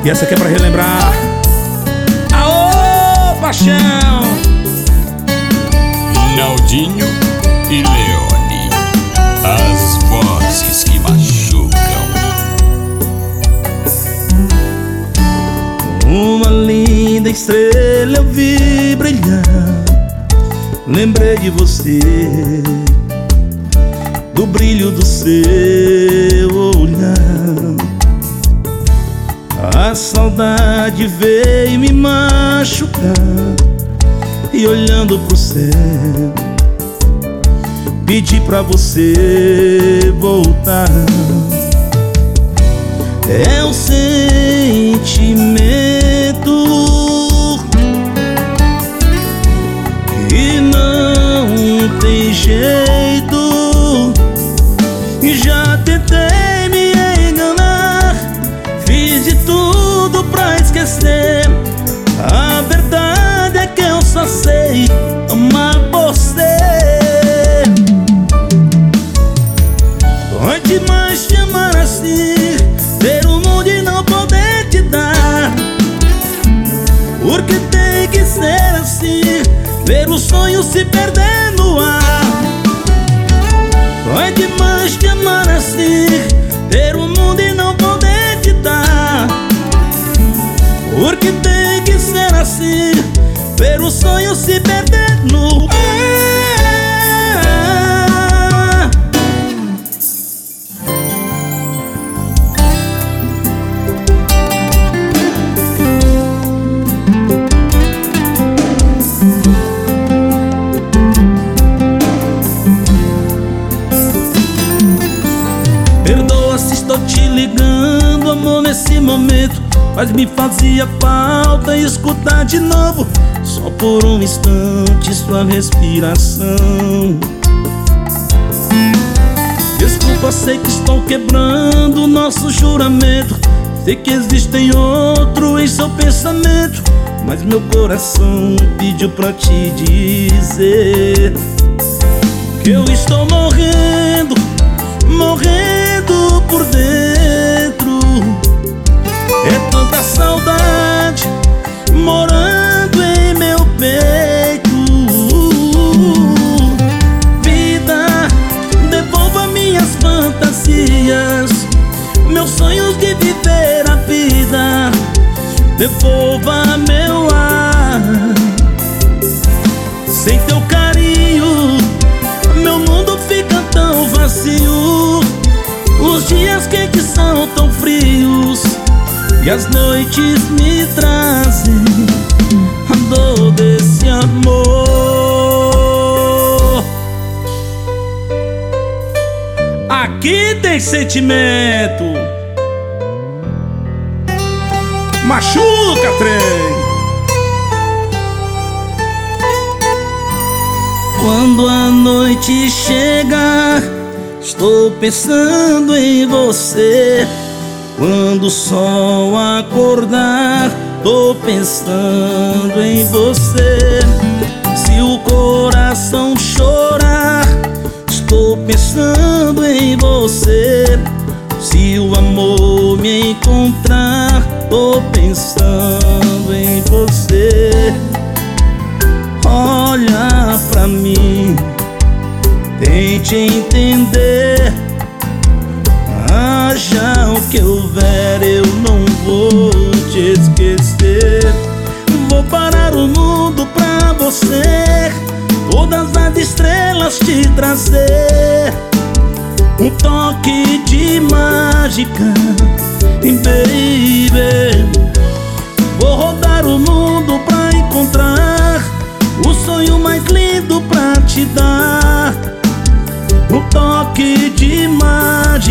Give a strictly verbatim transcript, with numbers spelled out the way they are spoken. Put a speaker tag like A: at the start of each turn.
A: E essa aqui é pra relembrar. Aô, paixão!
B: Naldinho e Leone, as vozes que machucam.
A: Uma linda estrela eu vi brilhar, lembrei de você, do brilho do seu olhar. A saudade veio me machucar, e olhando pro céu pedi pra você voltar. É o sentimento que não tem jeito, e já tentei me enganar, fiz de tudo pra esquecer. A verdade é que eu só sei amar você. Dói demais te amar assim, ter o mundo e não poder te dar. Porque tem que ser assim, ver o sonho se perder no ar. Dói demais te amar assim, ter o mundo e não poder te dar. Porque tem que ser assim, ver o sonho se perder no ar. Perdoa se estou te ligando, amor, nesse momento, mas me fazia falta escutar de novo, só por um instante, sua respiração. Desculpa, sei que estou quebrando o nosso juramento, sei que existem outro em seu pensamento, mas meu coração pediu pra te dizer que eu estou morrendo, morrendo por dentro. É tanta saudade morando em meu peito. Vida, devolva minhas fantasias, meus sonhos de viver a vida. Devolva meu ar. Sem teu carinho, meu mundo fica tão vazio. Os dias quentes são tão frios, e as noites me trazem a dor desse amor. Aqui tem sentimento, machuca, trem. Quando a noite chega, estou pensando em você. Quando o sol acordar, tô pensando em você. Se o coração chorar, estou pensando em você. Se o amor me encontrar, tô pensando em você. Olha pra mim, tente entender. Haja o que houver, eu não vou te esquecer. Vou parar o mundo pra você, todas as estrelas te trazer. Um toque de mágica, baby. Vou rodar o mundo pra encontrar o sonho mais lindo pra te dar. Um toque de mágica,